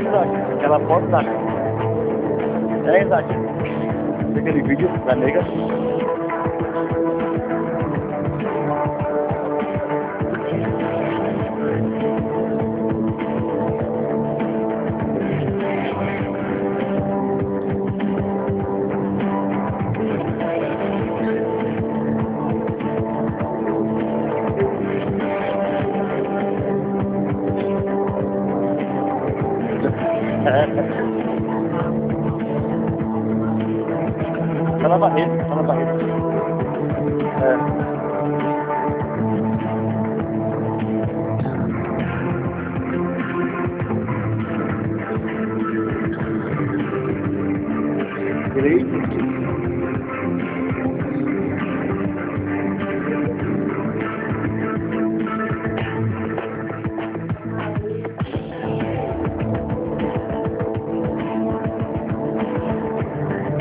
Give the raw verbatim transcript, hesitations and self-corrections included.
Isaac? Aquela foto da... É, Isaac? Aquele vídeo da nega. Tá na barreira, tá na barreira. É. Direito.